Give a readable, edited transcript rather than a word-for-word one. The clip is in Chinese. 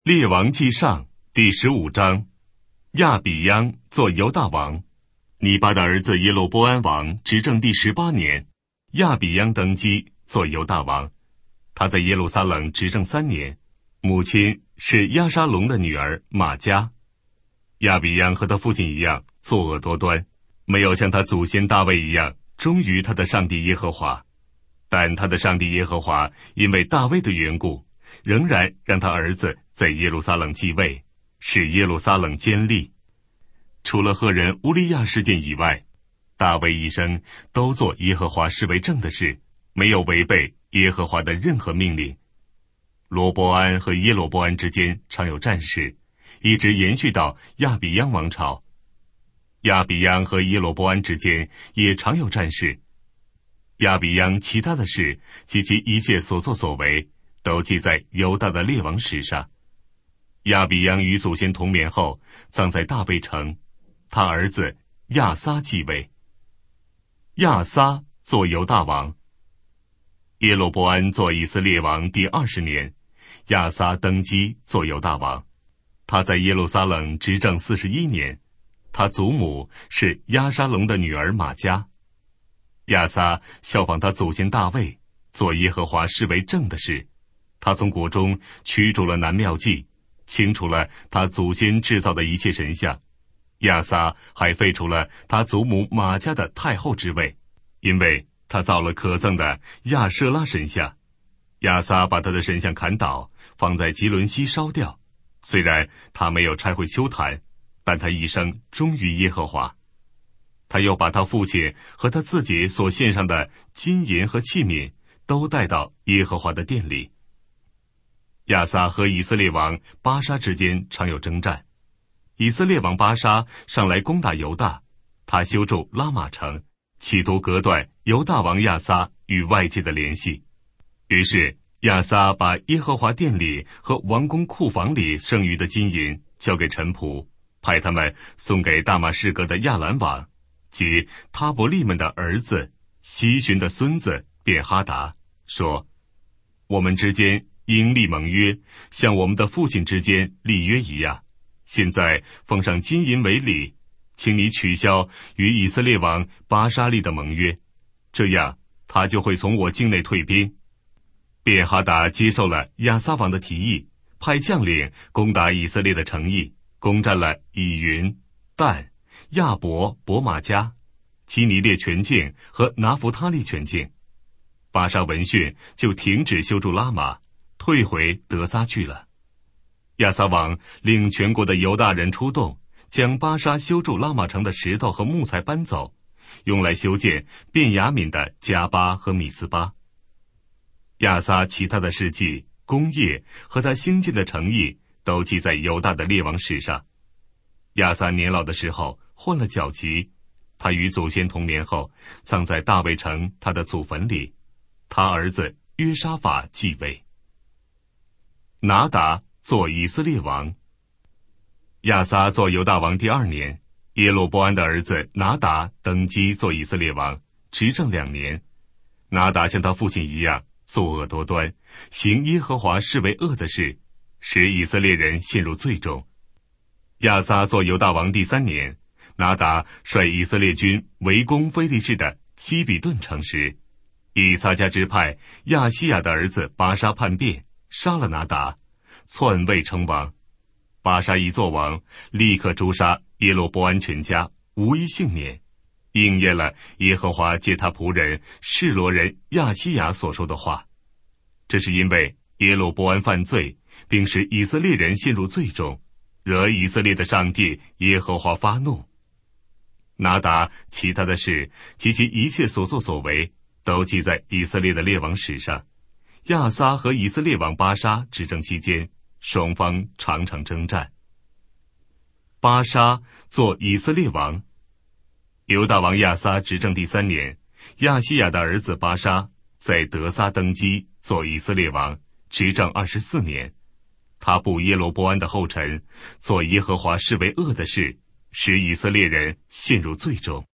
列王纪上第15章，亚比央做犹大王。尼巴的儿子耶罗波安王执政第18年，亚比央登基做犹大王。他在耶路撒冷执政3年，母亲是押沙龙的女儿玛迦。亚比央和他父亲一样作恶多端，没有像他祖先大卫一样忠于他的上帝耶和华。但他的上帝耶和华因为大卫的缘故，仍然让他儿子在耶路撒冷继位，使耶路撒冷坚立。除了赫人乌利亚事件以外，大卫一生都做耶和华视为正的事，没有违背耶和华的任何命令。罗波安和耶罗波安之间常有战事，一直延续到亚比央王朝。亚比央和耶罗波安之间也常有战事。亚比央其他的事及其一切所作所为都记在犹大的列王史上。亚比央与祖先同眠后，葬在大卫城，他儿子亚撒继位。亚撒做犹大王。耶罗波安做以色列王第20年，亚撒登基做犹大王。他在耶路撒冷执政41年，他祖母是押沙龙的女儿玛迦。亚撒效仿他祖先大卫，做耶和华视为正的事。他从国中驱逐了南庙祭，清除了他祖先制造的一切神像。亚撒还废除了他祖母玛迦的太后之位，因为他造了可憎的亚舍拉神像。亚撒把他的神像砍倒，放在吉伦西烧掉。虽然他没有拆毁丘坛，但他一生忠于耶和华。他又把他父亲和他自己所献上的金银和器皿都带到耶和华的殿里。亚撒和以色列王巴沙之间常有征战。以色列王巴沙上来攻打犹大，他修筑拉玛城，企图隔断犹大王亚撒与外界的联系。于是亚撒把耶和华殿里和王宫库房里剩余的金银交给臣仆，派他们送给大马士革的亚兰王，即他伯利们的儿子西寻的孙子便哈达，说：我们之间应立盟约，像我们的父亲之间立约一样。现在奉上金银为礼，请你取消与以色列王巴沙利的盟约，这样他就会从我境内退兵。便哈达接受了亚撒王的提议，派将领攻打以色列的城邑，攻占了以云、但、亚伯、伯玛加、基尼列全境和拿弗他利全境。巴沙闻讯，就停止修筑拉玛，退回德撒去了。亚撒王令全国的犹大人出动，将巴沙修筑拉玛城的石头和木材搬走，用来修建便雅悯的加巴和米斯巴。亚撒其他的事迹、功业和他兴建的城邑都记在犹大的列王史上。亚撒年老的时候患了脚疾，他与祖先同眠后，葬在大卫城他的祖坟里。他儿子约沙法继位。拿达做以色列王。亚撒做犹大王第2年，耶罗波安的儿子拿达登基做以色列王，执政2年。拿达像他父亲一样作恶多端，行耶和华视为恶的事，使以色列人陷入罪中。亚撒做犹大王第3年，拿达率以色列军围攻非利士的基比顿城时，以撒迦支派亚西亚的儿子巴沙叛变，杀了拿达，篡位称王。巴沙一作王，立刻诛杀耶罗波安全家，无一幸免，应验了耶和华借他仆人示罗人亚西亚所说的话。这是因为耶罗波安犯罪，并使以色列人陷入罪中，惹以色列的上帝耶和华发怒。拿达其他的事及其一切所作所为都记在以色列的列王史上。亚撒和以色列王巴沙执政期间，双方常常征战。巴沙做以色列王。犹大王亚撒执政第3年，亚西亚的儿子巴沙在德撒登基做以色列王，执政24年。他步耶罗波安的后尘，做耶和华视为恶的事，使以色列人陷入罪中。